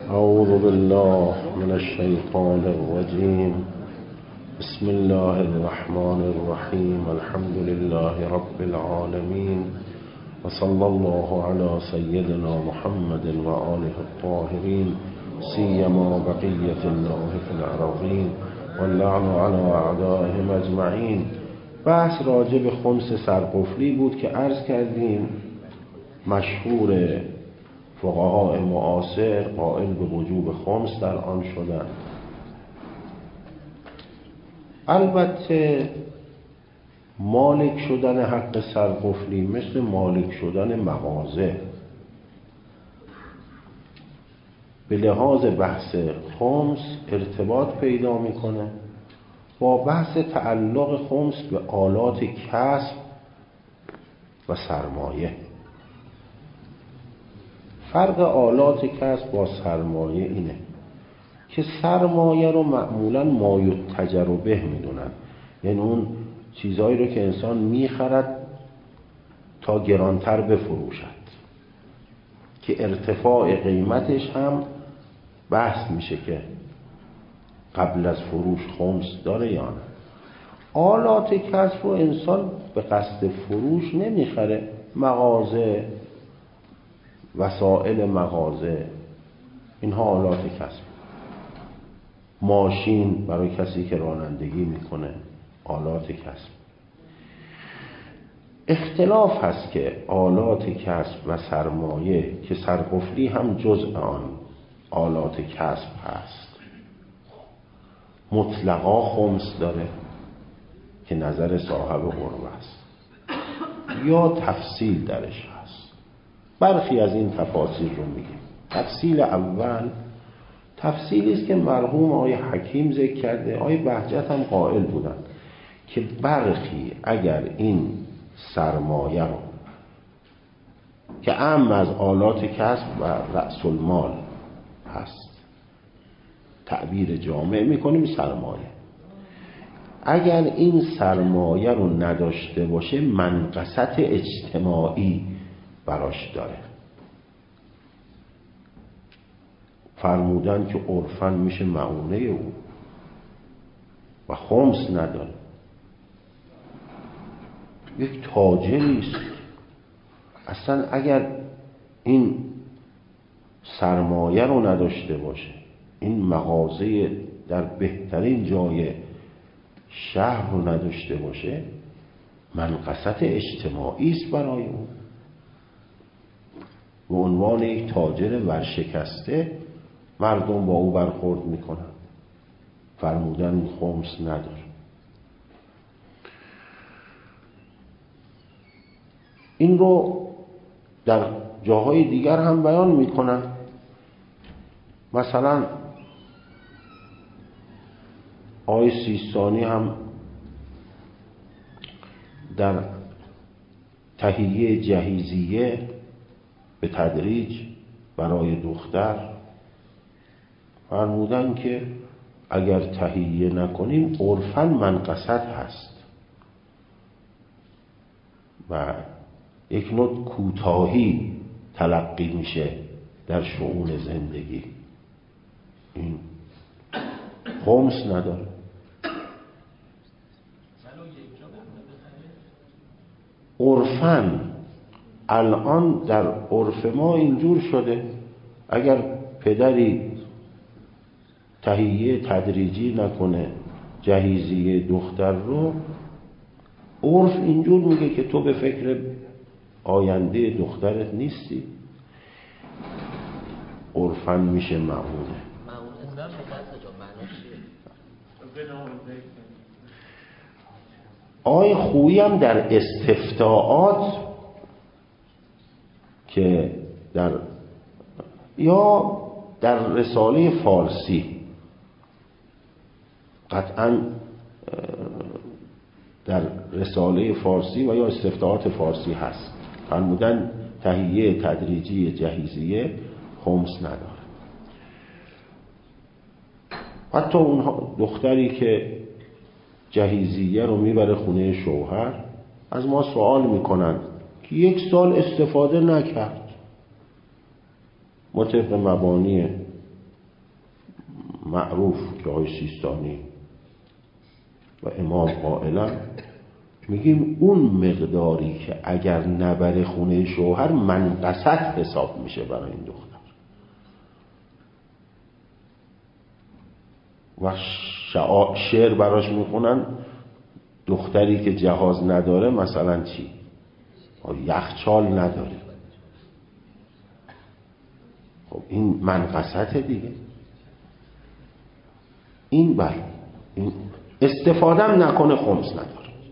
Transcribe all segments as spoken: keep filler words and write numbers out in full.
اعوذ بالله من الشیطان الرجیم. بسم الله الرحمن الرحیم. الحمد لله رب العالمین و صلی الله علی سیدنا محمد و آله الطاهرین سیما بقیة الله فی الارضین و اللعن علی اعدائهم اجمعین. بحث راجع به خمس سرقفلی بود که عرض کردیم مشهور فقهای معاصر قائل به وجوب خمس در آن شدند. البته مالک شدن حق سرقفلی مثل مالک شدن مغازه به لحاظ بحث خمس ارتباط پیدا میکنه با بحث تعلق خمس به آلات کسب و سرمایه. فرق آلات کسب با سرمایه اینه که سرمایه رو معمولاً مایتجربه میدونن، یعنی اون چیزهایی رو که انسان میخرد تا گرانتر بفروشد که ارتفاع قیمتش هم بحث میشه که قبل از فروش خمس داره یا نه. آلات کسب رو انسان به قصد فروش نمیخره، مغازه، وسایل مغازه، اینها آلات کسب. ماشین برای کسی که رانندگی میکنه آلات کسب. اختلاف هست که آلات کسب و سرمایه که سرقفلی هم جزء آن آلات کسب هست مطلقا خمس داره که نظر صاحب قربه است یا تفصیل درش هست. برخی از این تفاصیل رو میگیم. تفصیل اول تفصیلی است که مرحوم آقای حکیم ذکر کرده، آقای بهجت هم قائل بودن که برخی اگر این سرمایه رو که اعم از آلات کسب و رأس المال هست تعبیر جامع میکنیم سرمایه، اگر این سرمایه رو نداشته باشه منقصت اجتماعی براش داره. فرمودن که عرفاً میشه معونه او و خمس نداره. یک تاجری است اصلا اگر این سرمایه رو نداشته باشه، این مغازه در بهترین جای شهر رو نداشته باشه منقصت اجتماعی است برای اون. به عنوان یک تاجر ورشکسته مردم با او برخورد میکنن. فرمودن خمس نداره. این رو در جاهای دیگر هم بیان میکنن. مثلا آقای سیستانی هم در تهیه جهیزیه به تدریج برای دختر فرمودن که اگر تهیه نکنیم عرفاً منقصت هست و یک نوع کوتاهی تلقی میشه در شؤون زندگی. این خمس نداره. عرفاً الان در عرف ما اینجور شده اگر پدری تهیه تدریجی نکنه جهیزیه دختر رو، عرف اینجور میگه که تو به فکر آینده دخترت نیستی. عرفاً میشه معمونه. آقای خویی هم در استفتاءات که در یا در رساله فارسی قطعاً در رساله فارسی و یا استفتاءات فارسی هست فرمودن تهیه تدریجی جهیزیه خمس نداره. حتی اون دختری که جهیزیه رو میبره خونه شوهر از ما سوال میکنن که یک سال استفاده نکرد، مطابق مبانی معروف که آقای سیستانی و امام قائلا، میگیم اون مقداری که اگر نبره خونه شوهر منقصت حساب میشه برای این دختر و شعر براش میخونن دختری که جهاز نداره مثلا چی؟ یخچال نداره. خب این منقصت دیگه. این بله این استفاده هم نکنه خمس نداره.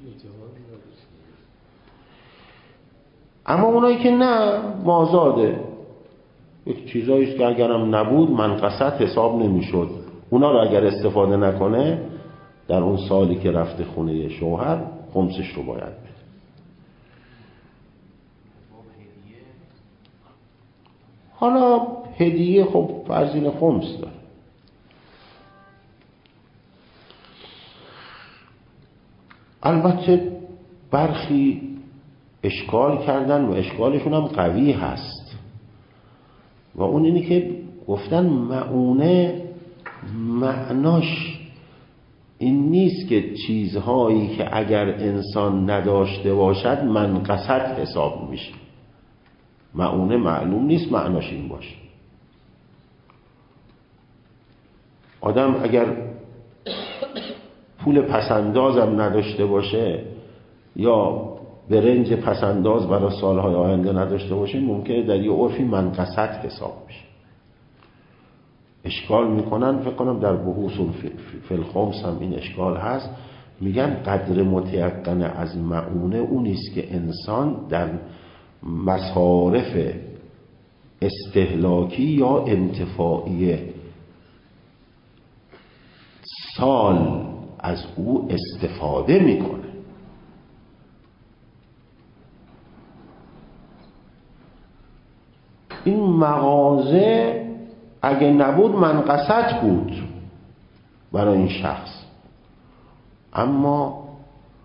اما اونایی که نه مازاده، یک چیزاییست که اگرم نبود منقصت حساب نمیشد، اونا رو اگر استفاده نکنه در اون سالی که رفته خونه شوهر خمسش رو باید بده. حالا هدیه خب فرضین خمس داره. البته برخی اشکال کردن و اشکالشون هم قوی هست و اون اینی که گفتن مؤونه معناش این نیست که چیزهایی که اگر انسان نداشته باشد منقصت حساب میشه. مؤونه معلوم نیست معناش این باشه. آدم اگر پول پسندازم نداشته باشه یا برنج پسنداز برای سالهای آینده نداشته باشه ممکنه در یه عرفی منقصت حساب بشه. اشکال میکنن، فکر کنم در بحوث فی الخمس هم این اشکال هست، میگن قدر متیقن از مؤونه اونیست که انسان در مصارف استهلاکی یا انتفاعی سال از او استفاده میکنه. این مغازه اگه نبود منقصت بود برای این شخص، اما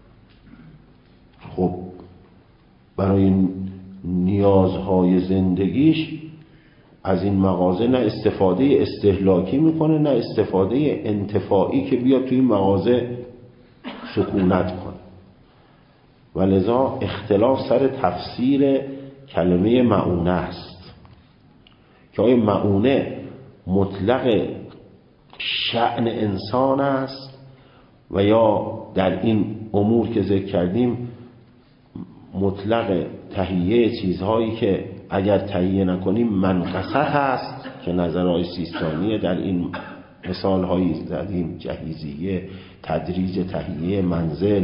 خب برای نیازهای زندگیش از این مغازه نه استفاده استهلاکی میکنه نه استفاده انتفاعی که بیاد توی مغازه سکونت کنه. و لذا اختلاف سر تفسیر کلمه مؤونه است که آیا مؤونه مطلق شأن انسان است و یا در این امور که ذکر کردیم مطلق تهیه چیزهایی که اگر تهیه نکنیم منقصت هست که نظرهای سیستانیه در این مثالهایی زدیم، جهیزیه، تدریج تهیه منزل،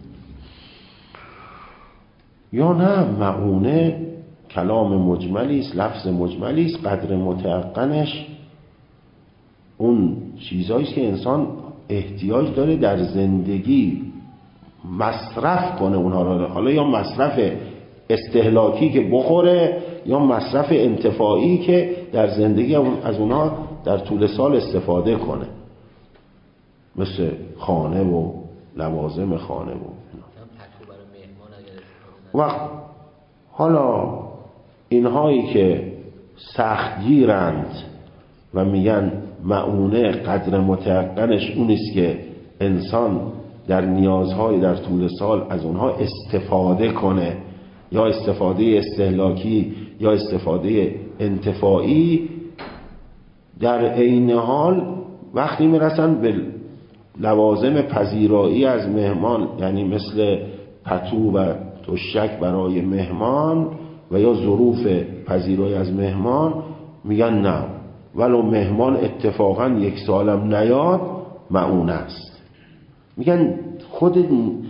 یا نه مؤونه کلام مجملی است، لفظ مجملی است، قدر متعقنش اون چیزهایی است که انسان احتیاج داره در زندگی مصرف کنه اونها رو، حالا یا مصرف استهلاکی که بخوره یا مصرف انتفاعی که در زندگی از اونها در طول سال استفاده کنه، مثل خانه و لوازم خانه و وقت. حالا اینهایی که سختگیرند و میگن مؤونه قدر متعقنش اونیست که انسان در نیازهای در طول سال از اونها استفاده کنه، یا استفاده استهلاکی یا استفاده انتفاعی، در عین حال وقتی میرسن به لوازم پذیرایی از مهمان، یعنی مثل پتو و تشک برای مهمان و یا ظروف پذیرایی از مهمان، میگن نه ولو مهمان اتفاقا یک سالم نیاد مؤونه است. میگن خود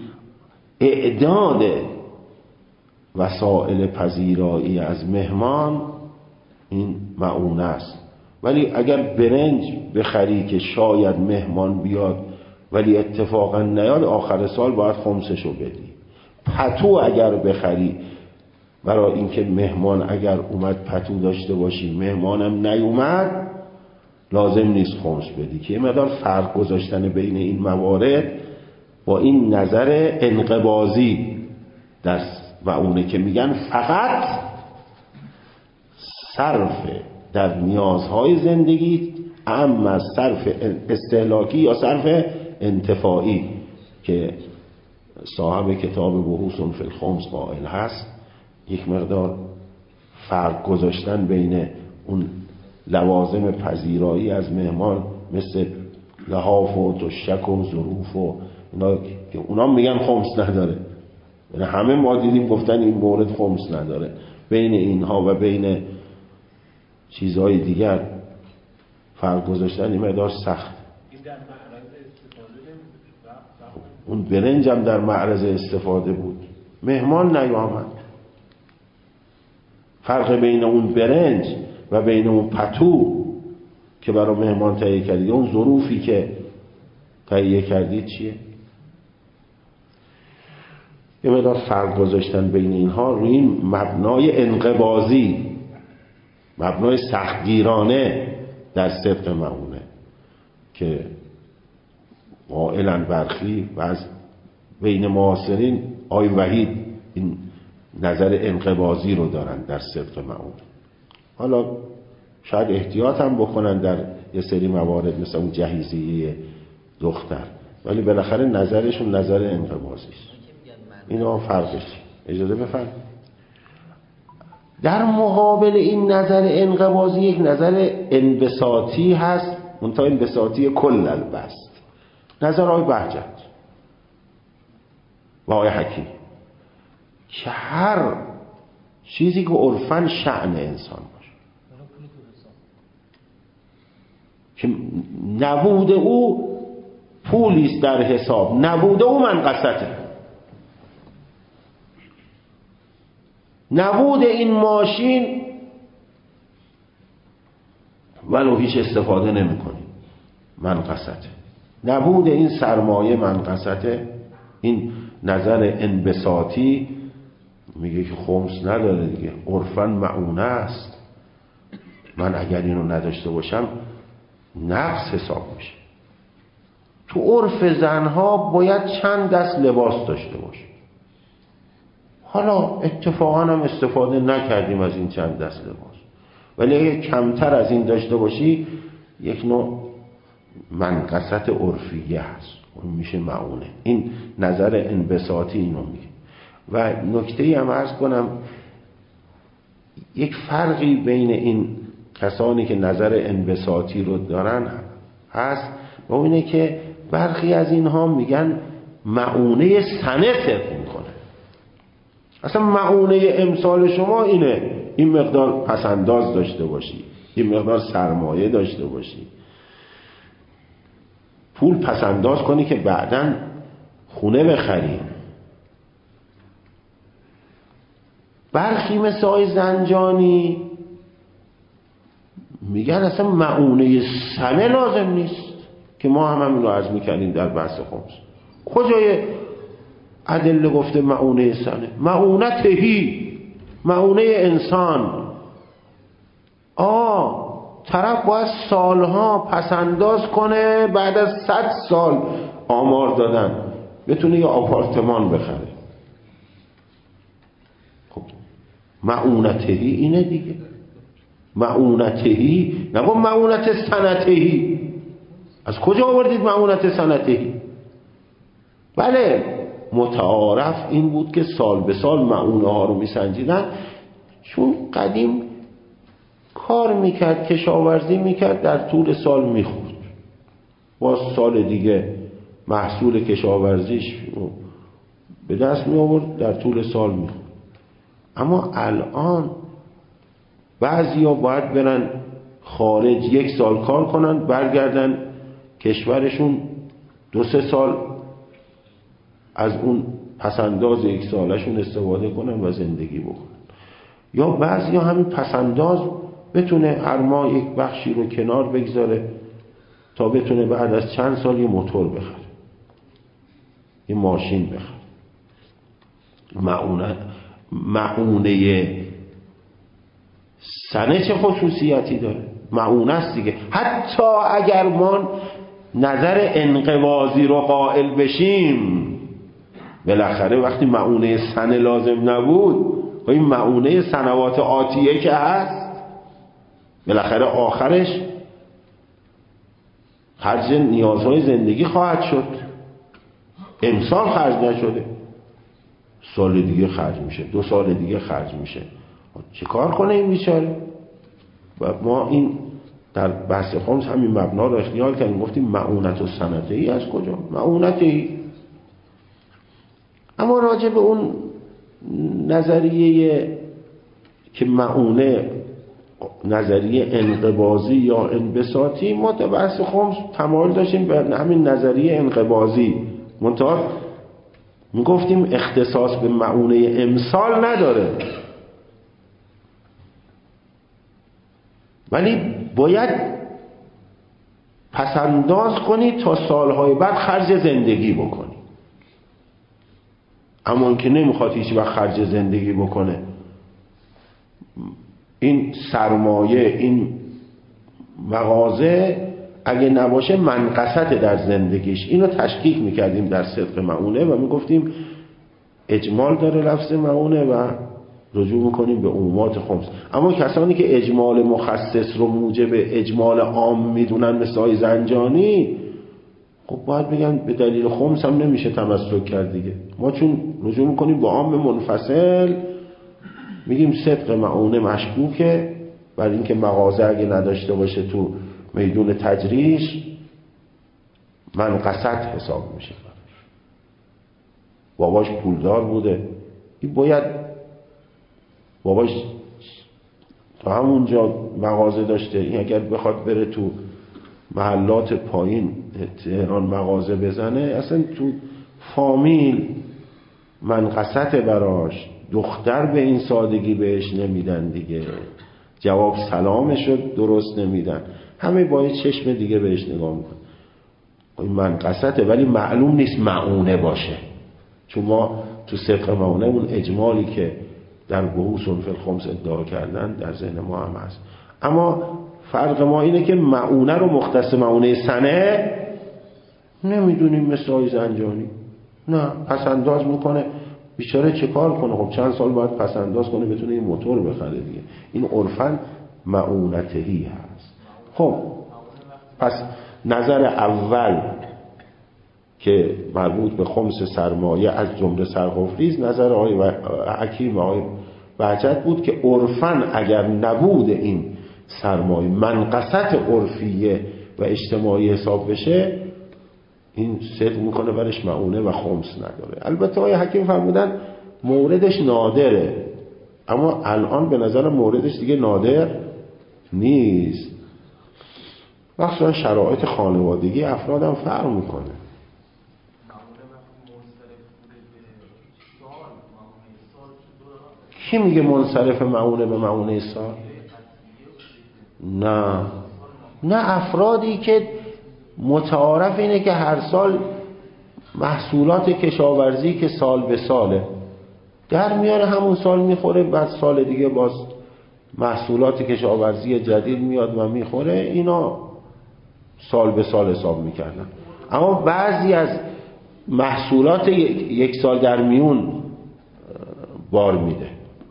اعداد وسائل پذیرایی از مهمان این مؤونه است. ولی اگر برنج بخری که شاید مهمان بیاد ولی اتفاقا نیاد، آخر سال باید خمسشو بدی. پتو اگر بخری برای اینکه مهمان اگر اومد پتو داشته باشی مهمانم نیومد، لازم نیست خمس بدی. که یه مقدار فرق گذاشتن بین این موارد با این نظر انقباضی دست و اونه که میگن فقط صرف در نیازهای زندگی اما از صرف استهلاکی یا صرف انتفاعی که صاحب کتاب بحوث فی الخمس قائل هست. یک مقدار فرق گذاشتن بین اون لوازم پذیرایی از مهمان مثل لحاف و تشک و ظروف و اینا که اونا میگن خمس نداره، یعنی همه ما دیدیم گفتن این مورد خمس نداره، بین اینها و بین چیزهای دیگر فرق گذاشتن این مقدار سخت. اون برنج هم در معرض استفاده بود، مهمان نیامد. فرق بین اون برنج و بین اون پتو که برای مهمان تهیه کردید، اون ظروفی که تهیه کردید چیه؟ یه مقدار فرق گذاشتن بین اینها روی این مبنای انقباضی، مبنای سختگیرانه در صدق معونه که قائلن برخی و از بین معاصرین آی وحید این نظر انقباضی رو دارن در صدق معونه. حالا شاید احتیاط هم بکنن در یه سری موارد مثل اون جهیزیه دختر، ولی بالاخره نظرشون نظر انقباضی است. اینا فرقش. اجازه بفرمایید. در مقابل این نظر انقباضی یک نظر انبساطی هست، منتها انبساطی کل البست، نظر آقای بهجت و آقای حکیم که هر چیزی که عرفاً شأن انسان باشه که نبود او پولیست در حساب، نبود او منقصته، نبود این ماشین ولو هیچ استفاده نمی کنیم منقصته، نبود این سرمایه منقصته. این نظر انبساطی میگه که خمس نداره دیگه، عرفاً معونه است، من اگر اینو نداشته باشم نقص حساب میشه. تو عرف زنها باید چند دست لباس داشته باشه، حالا اتفاقا هم استفاده نکردیم از این چند دست لباس، ولی اگه کمتر از این داشته باشی یک نوع منقصت عرفیه هست، اون میشه معونه. این نظر انبساطی اینو میگه. و نکته‌ای هم عرض کنم، یک فرقی بین این کسانی که نظر انبساطی رو دارن هست و اینه که برخی از اینها میگن معونه سنه فکر میکنه. اصلا معونه امسال شما اینه، این مقدار پسنداز داشته باشی، این مقدار سرمایه داشته باشی، پول پسنداز کنی که بعداً خونه بخری. برخی مثل آقای زنجانی میگن اصلا معونه سنه لازم نیست، که ما هم همین رو عرض میکردیم در بحث خمس. کجای ادله گفته معونه سنه؟ معونه تهی، معونه انسان. آه طرف باید سالها پسنداز کنه، بعد از صد سال آمار دادن بتونه یه آپارتمان بخره. خب معونتهی اینه دیگه، معونتهی نگو معونت سنتهی. از کجا آوردید معونت سنتهی؟ بله متعارف این بود که سال به سال معونه ها رو میسنجیدن، چون قدیم کار میکرد، کشاورزی میکرد، در طول سال میخورد، باز سال دیگه محصول کشاورزیش به دست می آورد، در طول سال میخورد. اما الان بعضیا باید برن خارج یک سال کار کنن، برگردن کشورشون دو سه سال از اون پسنداز یک سالشون استفاده کنن و زندگی بکنن. یا بعضیا همین پسنداز بتونه هر ماه یک بخشی رو کنار بگذاره تا بتونه بعد از چند سال یه موتور بخره، یه ماشین بخره. معونه معونه سنه چه خصوصیتی داره؟ معونه است دیگه. حتی اگر ما نظر انقباضی رو قائل بشیم، بالاخره وقتی معونه سنه لازم نبود، و این معونه سنوات آتیه که هست، بالاخره آخرش خرج نیازهای زندگی خواهد شد. امسال خرج نشده، سال دیگه خرج میشه، دو سال دیگه خرج میشه. چه کار کنه این بیچاره؟ و ما این در بحث خمس همین مبنا رو اختیار کردیم، گفتیم معونت و سنته ای از کجا؟ معونت ای. اما راجع به اون نظریه که معونه نظریه انقباضی یا انبساطی، ما در بحث خمس تمایل داشتیم به همین نظریه انقباضی، منتها میگفتیم اختصاص به معونه امسال نداره، ولی باید پسنداز کنی تا سالهای بعد خرج زندگی بکنی. اما اون که نمیخواد هیچ وقت خرج زندگی بکنه، این سرمایه، این مغازه اگه نباشه منقصت در زندگیش. اینو تشکیک میکردیم در صدق معونه و میگفتیم اجمال داره لفظ معونه و رجوع میکنیم به عمومات خمس. اما کسانی که اجمال مخصص رو موجب اجمال عام میدونن مثل آقای زنجانی، خب باید بگن به دلیل خمس هم نمیشه تمسک کرد دیگه. ما چون رجوع میکنیم به عام منفصل، میگیم صدق معونه مشکوکه، برای اینکه مغازه اگه نداشته باشه تو میدون تجریش منقصت حساب میشه. باباش پولدار بوده، این باید باباش تا همونجا مغازه داشته، این اگر بخواد بره تو محلات پایین تهران مغازه بزنه، اصلا تو فامیل منقصت براش، دختر به این سادگی بهش نمیدن دیگه، جواب سلامشو درست نمیدن، همه با یه چشم دیگه بهش نگاه میکنن. این منقصته، ولی معلوم نیست معونه باشه، چون ما تو صدق معونه اون اجمالی که در بحوث فی الخمس ادعا کردن در ذهن ما هم هست. اما فرق ما اینه که معونه رو مختص معونه سنه نمیدونیم مثل آقای زنجانی. نه، پسنداز میکنه بیچاره، چه کار کنه؟ خب چند سال باید پسنداز کنه بتونه این موتور بخره دیگه. این عرفاً معونتهی هست. خب پس نظر اول که مربوط به خمس سرمایه از جمله سرخوفریز، نظر آقای حکیم و آقای بهجت بود که عرفاً اگر نبود این سرمایه منقصت عرفیه و اجتماعی حساب بشه، این صدق میکنه برش معونه و خمس نداره. البته آقای حکیم فرمودن موردش نادره، اما الان به نظر موردش دیگه نادر نیست. مثلا شرایط خانوادگی افرادم فرق میکنه. کی میگه منصرف معونه به معونه سال؟ نه نه، افرادی که متعارف اینه که هر سال محصولات کشاورزی که سال به ساله در میاره، همون سال میخوره، بعد سال دیگه باز محصولات کشاورزی جدید میاد و میخوره، اینا سال به سال حساب میکردن. اما بعضی از محصولات یک سال در میون بار میده.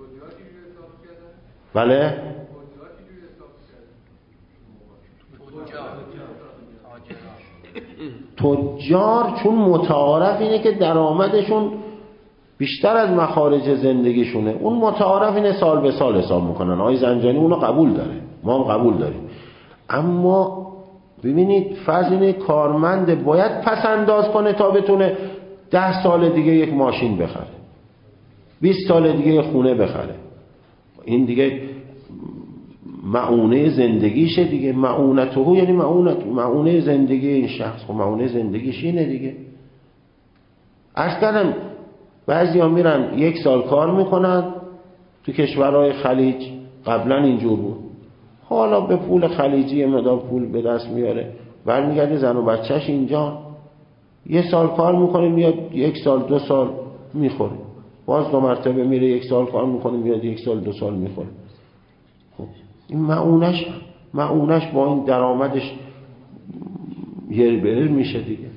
بله؟ تجار چون متعارف اینه که درآمدشون بیشتر از مخارج زندگیشونه، اون متعارف اینه سال به سال حساب میکنن. آقای زنجانی اونو قبول داره، ما هم قبول داریم. اما ببینید فرض اینه کارمند باید پس انداز کنه تا بتونه ده سال دیگه یک ماشین بخره، بیست سال دیگه یک خونه بخره. این دیگه معونه زندگیشه دیگه. معونته یعنی معونت معونه زندگی این شخص. خب معونه زندگیش اینه دیگه. عرض کردم بعضی ها میرن یک سال کار میکنن تو کشورهای خلیج، قبلا اینجور بود، حالا به پول خلیجی مدار پول به دست میاره، برمیگرده زن و بچهش اینجا، یه سال کار میکنه میاد یک سال دو سال میخوره، باز دو مرتبه میره یک سال کار میکنه میاد یک سال دو سال میخوره. خب این معونش معونش با این درآمدش یه بره میشه دیگه.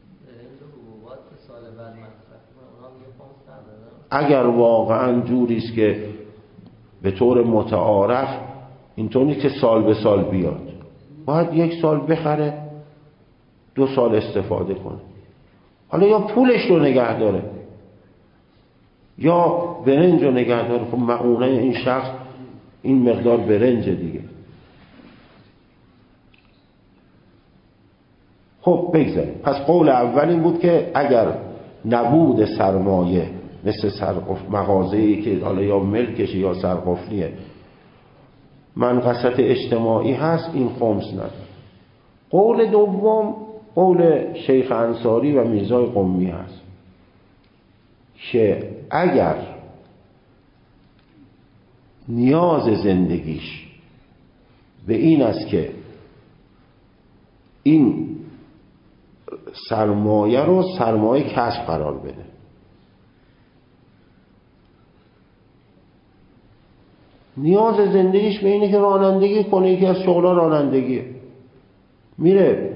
اگر واقعا جوریست که به طور متعارف اینطوری که سال به سال بیاد، باید یک سال بخره دو سال استفاده کنه. حالا یا پولش رو نگه داره یا برنج رو نگه داره. خب معونه این شخص این مقدار برنج دیگه. خب بگذاریم. پس قول اول این بود که اگر نبود سرمایه مثل سرقفل مغازه‌ای که حالا یا ملکش یا سرقفلیه منقصت اجتماعی هست، این خمس نداره. قول دوم قول شیخ انصاری و میرزای قمی هست که اگر نیاز زندگیش به این است که این سرمایه رو سرمایه کسب قرار بده، نیاز زندگیش به اینه که رانندگی کنه، یکی از شغلا رانندگیه، میره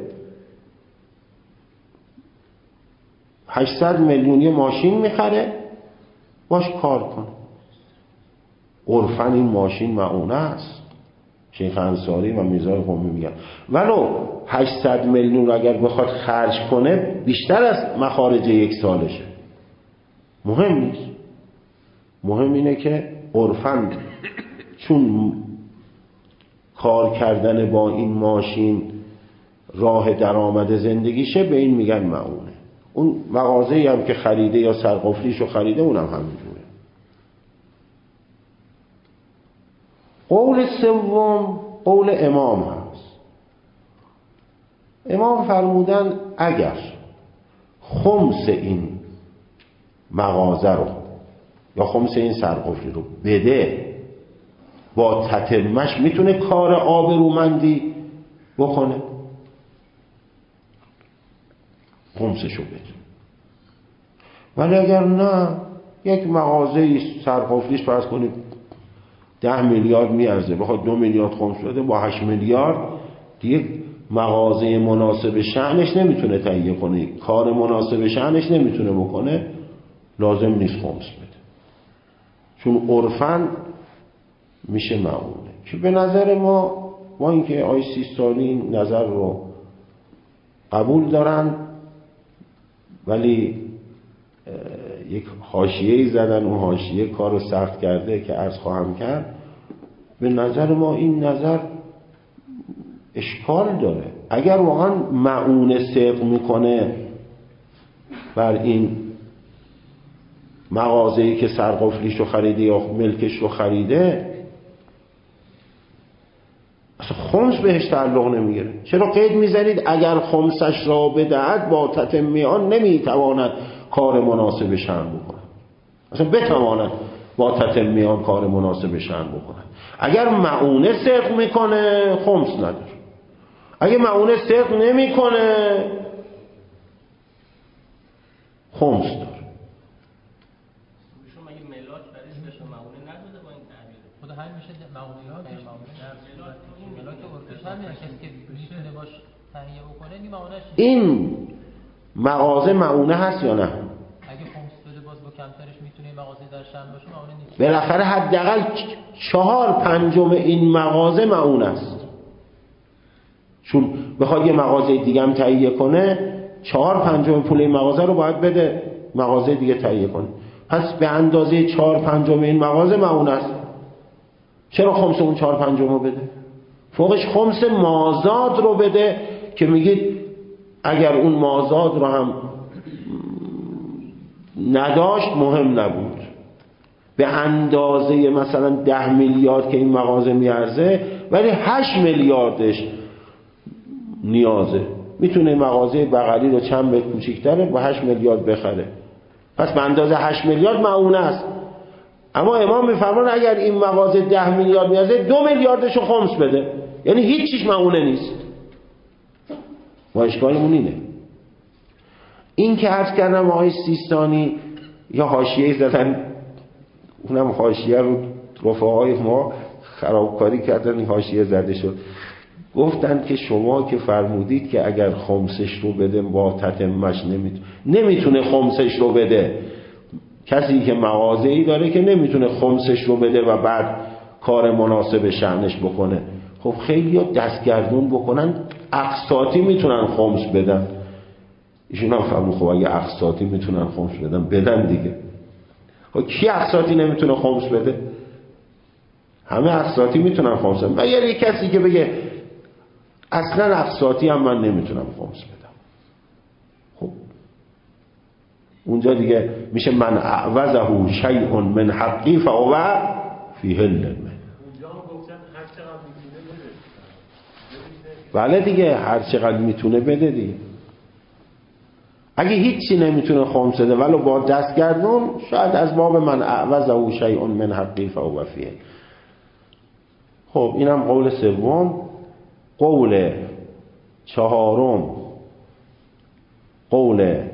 هشتصد میلیونی ماشین میخره باش کار کنه. عرفاً این ماشین معونه است. شیخ انصاری و میرزای قمی میگن ولو هشتصد میلیون اگر بخواد خرج کنه بیشتر از مخارج یک سالشه، مهم نیست. مهم اینه که عرفاً چون کار کردن با این ماشین راه درآمد زندگیشه به این میگن معونه. اون مغازه‌ای هم که خریده یا سرقفلیشو خریده اونم همینجوره. قول سوم قول امام هست. امام فرمودن اگر خمس این مغازه رو یا خمس این سرقفلی رو بده با تتمش میتونه کار آبرومندی بکنه، خمسشو بده. ولی اگر نه یک مغازه سرقفلیش فرض کنید ده میلیارد میارزه بخواد دو میلیارد خمس بده با هشت میلیارد دیگه مغازه مناسب شأنش نمیتونه تهیه کنه، کار مناسب شأنش نمیتونه بکنه، لازم نیست خمس بده، چون عرفاً میشه معونه. که به نظر ما ما اینکه آی سیستانی این نظر رو قبول دارن ولی یک حاشیه‌ای زدن، اون حاشیه کار رو سخت کرده که عرض خواهم کرد. به نظر ما این نظر اشکال داره. اگر واقعا معونه صدق میکنه بر این مغازه‌ای که سرقفلیش رو خریده یا ملکش رو خریده اصلا خمس بهش تعلق نمیگیره. چرا قید میزنید اگر خمسش را بدهد با تتمیان نمیتواند کار مناسب شأن بکنه؟ اصلا بتواند با تتمیان کار مناسب شأن بکنه. اگر معونه صدق میکنه خمس نداره، اگه معونه صدق نمیکنه خمس داره. شما اگه ملاک برش بشه معونه نداده با این تعبیر خود همین میشه معونه ملاک عرفش همین کسی که میتونه باش تهیه بکنه این معونهش. این مغازه معونه هست یا نه؟ اگه خمس بده باز با کمترش میتونه این مغازه در شأن باشه معونه نیست. بالاخره حداقل چهار پنجم این مغازه معونه است، چون بخواد یه مغازه دیگه هم تهیه کنه چهار پنجم پول این مغازه رو باید بده مغازه دیگه تهیه کنه. پس به اندازه چهار پنجم این مغازه معونه است. چرا خمس اون چهار پنجم رو بده؟ فوقش خمس مازاد رو بده که میگید اگر اون مازاد رو هم نداشت مهم نبود، به اندازه مثلا ده میلیارد که این مغازه میارزه ولی هشت میلیاردش نیازه، میتونه مغازه بغلی رو چند متر کوچیک‌تره با هشت میلیارد بخره، پس به اندازه هشت میلیارد معونه است. اما امام میفرمان اگر این مغازه ده میلیارد میارزه دو میلیاردش رو خمس بده، یعنی هیچ چیز معونه نیست. ما اشکالمون اینه. این که عرض کردم آقای سیستانی یا حاشیه زدن، اونم حاشیه رو رفقای ما خرابکاری کردن، این حاشیه زده شد، گفتن که شما که فرمودید که اگر خمسش رو بده با تتمش نمیتونه نمیتونه خمسش رو بده، کسی که مغازه‌ای داره که نمیتونه خمسش رو بده و بعد کار مناسب شأنش بکنه. خب خیلی ها دستگردون بکنن اقساطی میتونن خمس بدن. ایشون هم فهمون خب اگه اقساطی میتونن خمس بدن بدن دیگه. خب کی اقساطی نمیتونه خمس بده؟ همه اقساطی میتونن خمس بدن. مگر یک کسی که بگه اصلا اقساطی هم من نمیتونم خمس بدم، خب اونجا دیگه میشه من اعوذه شیء من حقی فهو فی حل منه. بله دیگه هر چقدر میتونه بده دیگه. اگه هیچی نمیتونه خمس بده ولو با دستگردون شاید از باب من اعوذه شیء من حقی فهو فی حل. خب اینم قول سوم. قول چهارم قول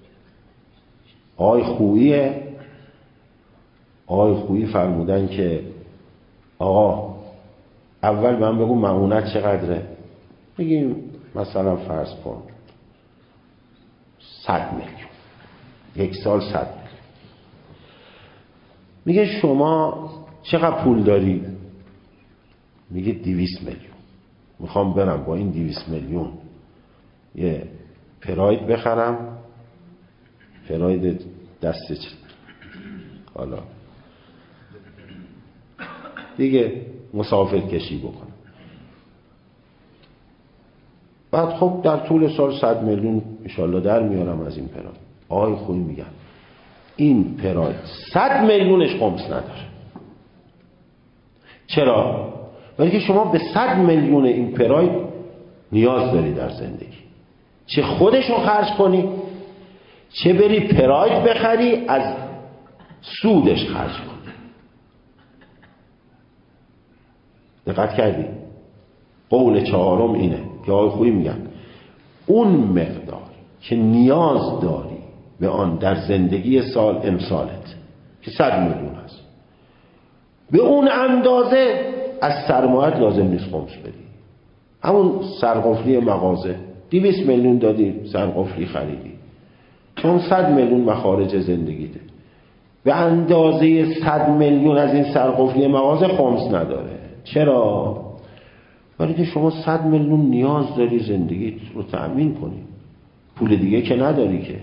آقای خوییه. آقای خویی فرمودن که آقا اول من بگو معونت چقدره. بگیم مثلا فرض کن صد میلیون، یک سال صد میلیون. میگه شما چقدر پول داری؟ میگه دویست میلیون. میخوام برم با این دویست میلیون یه پراید بخرم، پراید دست چه حالا دیگه مسافر کشی بکنم. بعد خب در طول سال صد میلیون انشالله در میارم از این پراید. آقای خویی میگن این پراید صد میلیونش خمس نداره. چرا؟ ولی که شما به صد میلیون این پراید نیاز داری در زندگی، چه خودشو خرج کنی چه بری پراید بخری از سودش خرج کنی. دقت کردی؟ قول چهارم اینه که آقای خویی میگن اون مقدار که نیاز داری به آن در زندگی سال امسالت که صد میلیون هست، به اون اندازه از سرمایت لازم نیست خمس بدی. همون سرقفلی مغازه دویست میلیون دادی سرقفلی خریدی، چون صد میلیون مخارج زندگیته، به اندازه صد میلیون از این سرقفلی مغازه خمس نداره. چرا؟ برای که شما صد میلیون نیاز داری زندگیت رو تأمین کنی، پول دیگه که نداری که.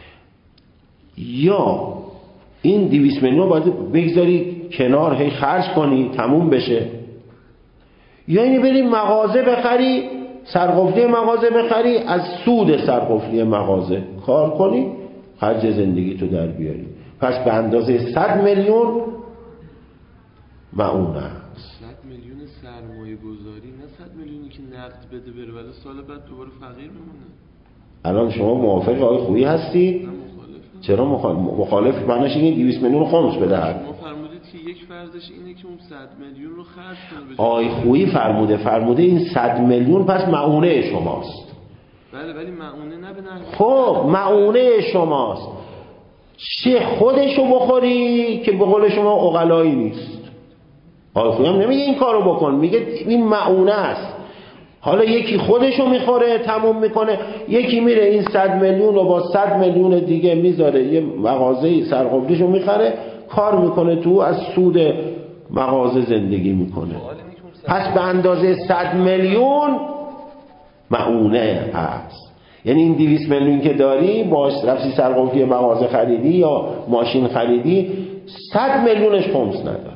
یا این دویست میلیون باید بگذاری کنار هی خرج کنی تموم بشه، یا اینی بری مغازه بخری، سرقفلی مغازه بخری، از سود سرقفلی مغازه کار کنی، خرج زندگی تو در بیاری. پس به اندازه صد میلیون معونه است. صد میلیون سرمایه گذاری، نه صد میلیونی که نقد بده بره ولی سال بعد دوباره فقیر بمونه. الان شما موافق آقای خویی هستی؟ چرا مخالف؟ مخالف معنیش اینه دویست میلیون رو خمس بدهد. شما فرمودید که یک فرضش اینه که اون صد میلیون رو خرج کنه. آقای خویی فرموده فرموده این صد میلیون پس معونه شماست. بله ولی معونه نه به نحوی. خب معونه شماست، چه خودشو بخوری که به قول شما عقلایی نیست. آقای خویی هم نمیگه این کارو بکن، میگه این معونه است. حالا یکی خودشو میخوره تموم میکنه، یکی میره این صد میلیون رو با صد میلیون دیگه میذاره یه مغازه سرقفلیشو میخره، کار میکنه تو از سود مغازه زندگی میکنه. پس به اندازه صد میلیون معونه هست. یعنی این دویست میلیون که داری باش رفتی سرقفلی مغازه خریدی یا ماشین خریدی، صد میلیونش خمس نداره.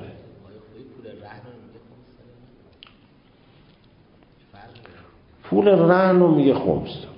پول رهن رو میگه خمس داره.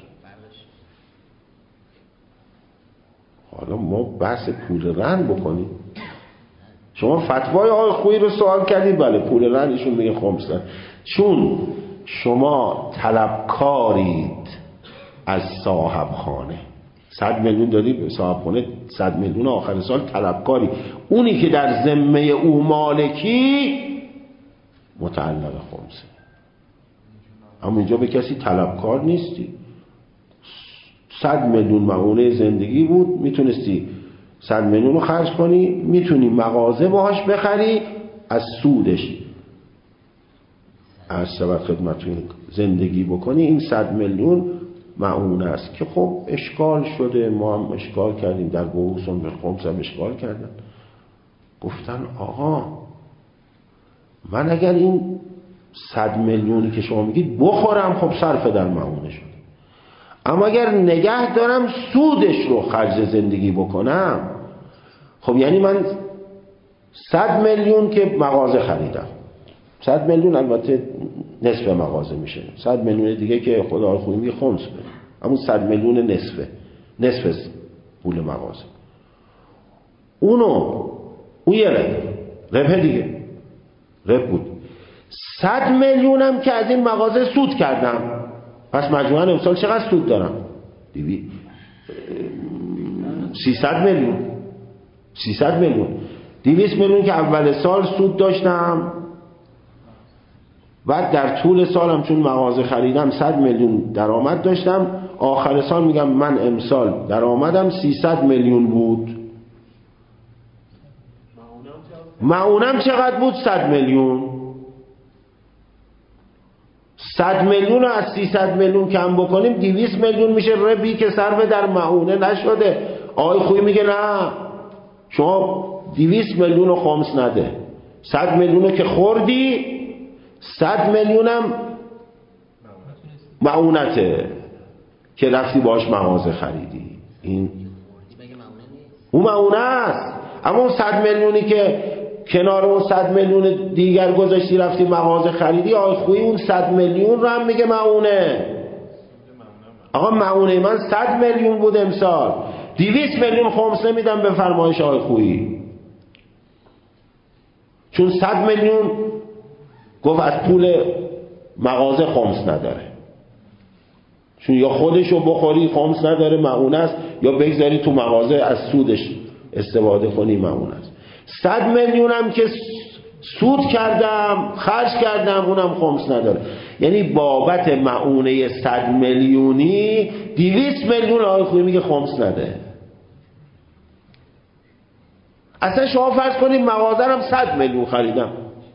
حالا ما بحث پول رهن بکنیم. شما فتوای آقای خویی رو سوال کردید، بله پول رهن ایشون میگه خمس داره. چون شما طلبکارید از صاحب خانه، صد میلیون دادی به صاحب خانه، صد میلیون آخر سال طلبکاری، اونی که در ذمه او مالکی متعلق خمسه. اما اینجا به کسی طلبکار نیستی. صد میلیون معونه زندگی بود، میتونستی صد میلیون رو خرج کنی، میتونی مغازه باهاش بخری، از سودش از سبب خدمتون زندگی بکنی. این صد میلیون معونه است که خب اشکال شده، ما هم اشکال کردیم، در بحوثون به خمس هم اشکال کردن. گفتن آقا من اگر این صد میلیونی که شما میگید بخورم، خب صرف در معونه شد. اما اگر نگه دارم سودش رو خرج زندگی بکنم، خب یعنی من صد میلیون که مغازه خریدم، صد میلیون البته نصف مغازه میشه، صد میلیون دیگه که خدا خوبی میگه خمس بده، اما صد میلیون نصفه، نصف پول مغازه، اونو اون یه ربح ربح دیگه ربح بود. صد میلیونم که از این مغازه سود کردم، پس مجموعاً امسال چقدر سود دارم؟ دیوی سیصد میلیون سیصد میلیون دویست میلیون که اول سال سود داشتم، بعد در طول سالم چون مغازه خریدم صد میلیون درآمد داشتم، آخر سال میگم من امسال درآمدم سیصد میلیون بود. معونم چقدر بود؟ صد میلیون. صد میلیون رو از سیصد میلیون کم بکنیم دویست میلیون میشه ربحی که صرف در معونه نشده. آقای خویی میگه نه، شما دویست میلیون رو خمس نده، صد میلیون رو که خوردی، صد میلیونم معونته که رفتی باش مغازه خریدی. این اون معونه است. اما اون صد میلیونی که کنار اون صد میلیون دیگر گذاشتی رفتی مغازه خریدی، آقای خویی اون صد میلیون رو هم میگه معونه. آقا معونه من صد میلیون بود امسال، دویست میلیون خمس نمیدم به فرمایش آقای خویی، چون صد میلیون گفت از پول مغازه خمس نداره، چون یا خودشو بخوری خمس نداره معونه است، یا بگذاری تو مغازه از سودش استفاده کنی معونه است. صد میلیونم که سود کردم خرج کردم اونم خمس نداره. یعنی بابت معونه صد میلیونی دویست میلیون آقای خویی میگه خمس نده. اصلا شما فرض کنید مغازه هم صد میلیون خریدم،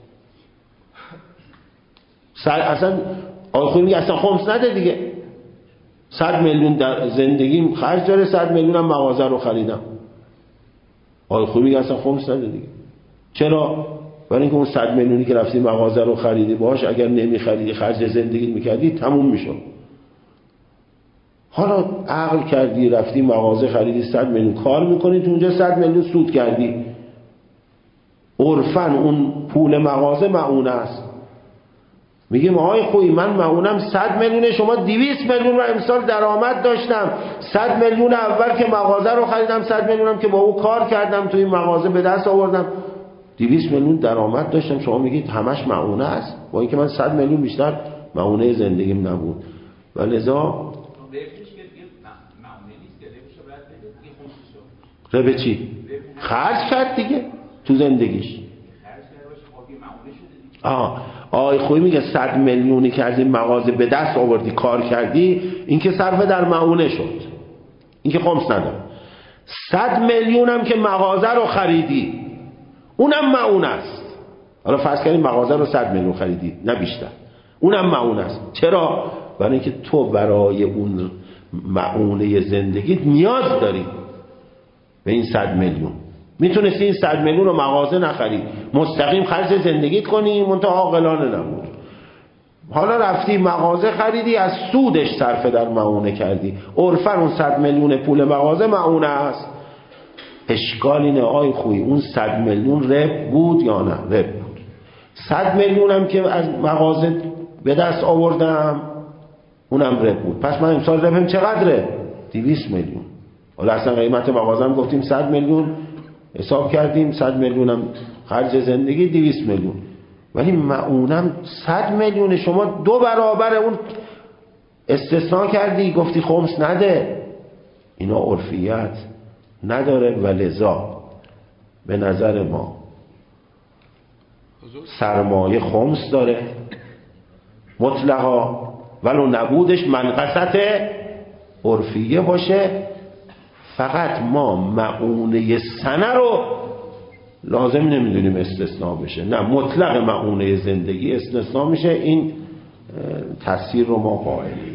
اصلا آقای خویی میگه اصلا خمس نده دیگه، صد میلیون در زندگیم خرج داره، صد میلیون هم مغازه رو خریدم. آقای خویی میگه اصلا خمس نده دیگه. چرا؟ برای اینکه اون صد میلیونی که رفتی مغازه رو خریدی باش، اگر نمی خریدی خرج زندگی میکردی تموم میشد. حالا عقل کردی رفتی مغازه خریدی صد میلیون کار میکنی، تو اونجا صد میلیون سود کردی، عرفاً اون پول مغازه معونه است. میگیم آقای خویی من معونم صد میلیون، شما دویست میلیون رو امسال درآمد داشتم، صد میلیون اول که مغازه رو خریدم، صد میلیونم که با او کار کردم توی مغازه به دست آوردم، دویست میلیون درآمد داشتم، شما میگید همش معونه است، با اینکه من صد میلیون بیشتر معونه زندگیم نبود. و لذا ربح چی؟ خرج کرد دیگه تو زندگیش. آه آقای خویی میگه صد میلیونی که از این مغازه به دست آوردی کار کردی، این که صرف در معونه شد، این که خمس نداره. صد میلیونم که مغازه رو خریدی اونم معونه است. حالا فرض کنیم مغازه رو صد میلیون خریدی نه بیشتر، اونم معونه است. چرا؟ برای اینکه تو برای اون معونه زندگی نیاز داری به این صد میلیون. میتونستی این صد میلیون رو مغازه نخری، مستقیم خرج زندگیت کنی، منتها عاقلانه نبود. حالا رفتی مغازه خریدی، از سودش صرف در معونه کردی، عرفاً اون صد میلیون پول مغازه معونه است. اشکال اینه آقای خویی اون صد میلیون ربح بود یا نه؟ ربح بود. صد میلیونم که از مغازه به دست آوردم اونم ربح بود. پس من امسال ربحم چقدره؟ دویست میلیون. حالا اصلا قیمت مغازه هم گفتیم صد میلیون، حساب کردیم صد میلیونم خرج زندگی دویست میلیون، ولی معونم صد میلیون. شما دو برابر اون استثناء کردی، گفتی خمس نده. اینا عرفیت نداره و لذا به نظر ما سرمایه خمس داره مطلقا، ولو نبودش منقصت عرفیه باشه. فقط ما معونه سنه رو لازم نمیدونیم استثناء بشه، نه مطلق معونه زندگی استثناء میشه. این تفسیر رو ما قائلیم.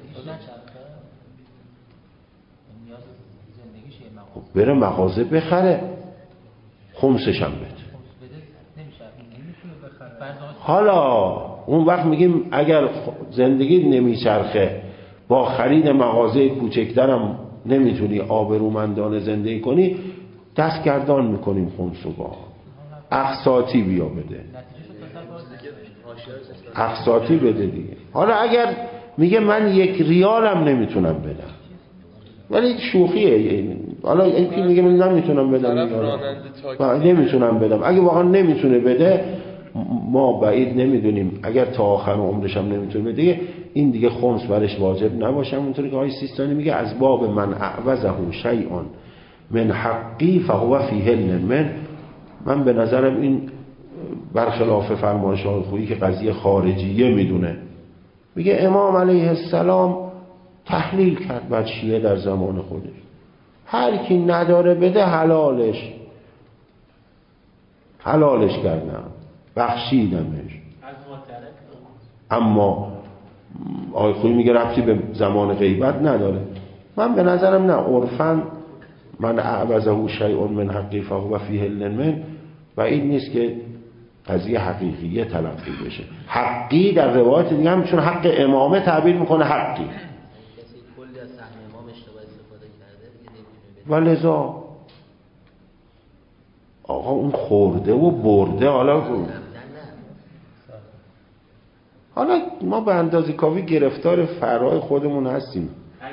خب بره مغازه بخره، خمسش هم بده. حالا اون وقت میگیم اگر زندگی نمیچرخه با خرید مغازه کوچکترم نمیتونی آبرومندانه زندگی کنی، دستگردان میکنیم خمس و با اقساطی بیا بده، اقساطی بده دیگه. حالا اگر میگه من یک ریالم نمیتونم بدم، ولی شوخیه، حالا اینکه میگه من نمیتونم بدم نمیتونم بدم، اگه واقعا نمیتونه بده ما بعید نمیدونیم اگر تا آخر عمرش هم نمیتونه بده این دیگه خمس برش واجب نباشه. اونطوری که آقای سیستانی میگه از باب من اعوزه شیء من حقی فهو فی حل من. من به نظرم این برخلاف فرمایش های خویی که قضیه خارجیه میدونه. میگه امام علیه السلام تحلیل کرد بعد شیعه در زمان خودش، هر کی نداره بده حلالش حلالش کردم بخشیدمش. اما آقای خویی میگه ربطی به زمان غیبت نداره. من به نظرم نه، عرفاً من اعوزه شیء من حقی فهو فی حل من و این نیست که قضیه حقیقیه تلقی بشه. حقی در روایت دیگه هم چون حق امامه تعبیر میکنه حقی، و لذا آقا اون خورده و برده. حالا حالا ما به اندازه کافی گرفتار فرای خودمون هستیم.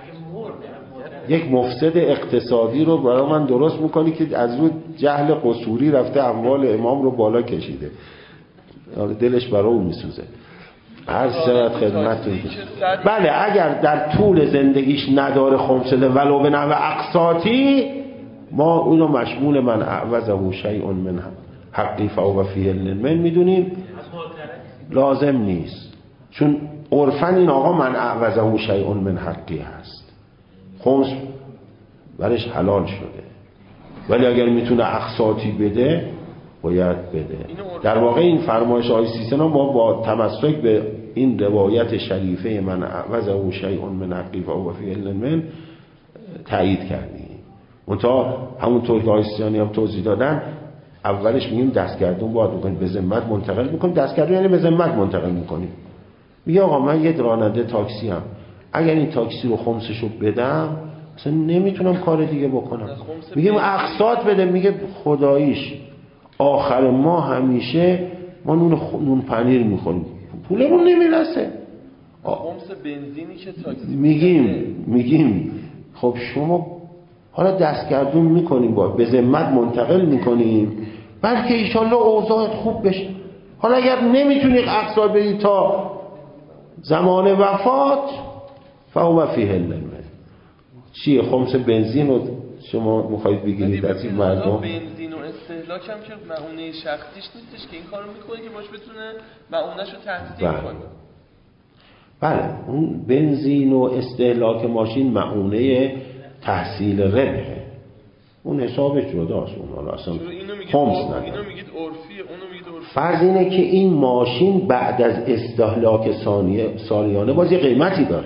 یک مفسد اقتصادی رو برای من درست میکنی که از رو جهل قصوری رفته اموال امام رو بالا کشیده، دلش برای اون میسوزه. هر شرط خدمتتون. بله اگر در طول زندگیش نداره خمسه ولو به نحو اقساطی، ما اونو مشمول من اعوزه شیء من حقی فهو فی حل من میدونیم، لازم نیست. چون عرفاً این آقا من اعوزه شیء من حقی هست، خمس برش حلال شده، ولی اگر میتونه اقساطی بده باید بده. در واقع این فرمایش آقای سیستان ما با تمسک به این روایت شریفه من اعوزه شیء من حقی فهو فی حل من تایید کردیم. منتها همونطور که آقای سیستانی هم توضیح دادن، اولش میگیم دستگردون باید بکنیم، به ذمت منتقل میکنیم. دستگردون یعنی به ذمت منتقل میکنیم. میگه آقا من یه راننده تاکسی هم، اگر این تاکسی رو خمسشو بدم اصلا نمیتونم کار دیگه بکنم. میگیم اقساط بده، میگه خداییش آخر ما همیشه ما نون, خ... نون پنیر میخوریم، پولمون نمیرسه. خمس بنزینی که تاکسی میگیم میگیم خب شما حالا دستگردون میکنیم، با به ذمت منتقل میکنیم، بلکه ایشالله اوضاعت خوب بشه. حالا اگر نمیتونی اقساط بدی تا زمان وفات فهو فی حل من. چیه خمس بنزین رو شما میخواید بگیرید از این مردم؟ بنزین و استهلاک هم که معونه شخصیش نیستش که این کارو میکنه که باش بتونه معونه‌ش رو تحصیل کنه. بله اون بنزین و استهلاک ماشین معونه تحصیل ربحه، اون حسابش جداست. اون حالا اصلا خمس نداره. اینو میگید عرفیه، اونو میگید عرفی. فرض اینه که این ماشین بعد از استهلاک ثانیه سالیانه باز یه قیمتی داره.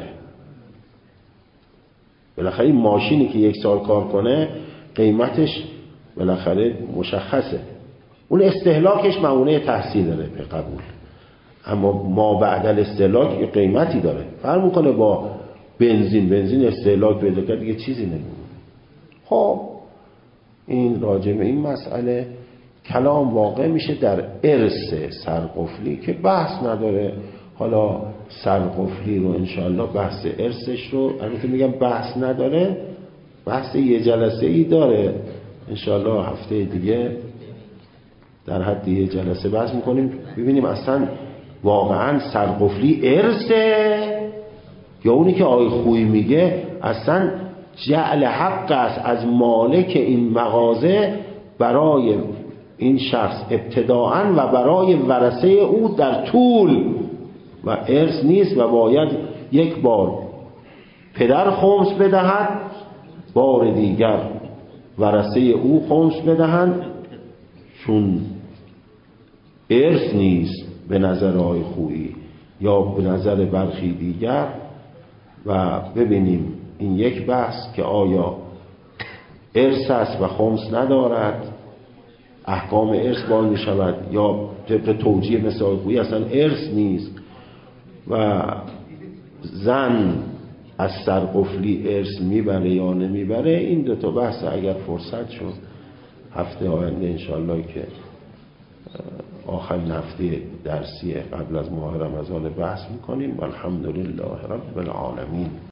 بالاخره این ماشینی که یک سال کار کنه قیمتش بالاخره مشخصه. اون استهلاکش معونه تحصیل ربح قبول، اما ما بعد از استهلاک یه قیمتی داره. فرق میکنه با بنزین. بنزین استهلاک پیدا کرد دیگه چیزی نمیمونه. خب این راجع به این مسئله کلام واقع میشه در ارث سرقفلی که بحث نداره. حالا سرقفلی رو انشاءالله بحث ارثش رو، البته میگم بحث نداره، بحث یه جلسه ای داره، انشاءالله هفته دیگه در حد یه جلسه بحث میکنیم ببینیم اصلا واقعا سرقفلی ارثه یا اونی که آقای خویی میگه اصلا جعل حق است از مالک این مغازه برای این شخص ابتداءً و برای ورثه او در طول، و ارث نیست و باید یک بار پدر خمس بدهد، بار دیگر ورثه او خمس بدهند، چون ارث نیست به نظر آقای خویی یا به نظر برخی دیگر. و ببینیم این یک بحث که آیا ارث است و خمس ندارد احکام ارث باز می شود یا طبق توجیه مثل آقویی اصلا ارث نیست و زن از سرقفلی ارث میبره یا نمیبره. این دو تا بحث اگر فرصت شد هفته آینده انشالله که آخرین هفته درسی قبل از ماه رمضان بحث میکنیم. والحمدلله رب العالمین.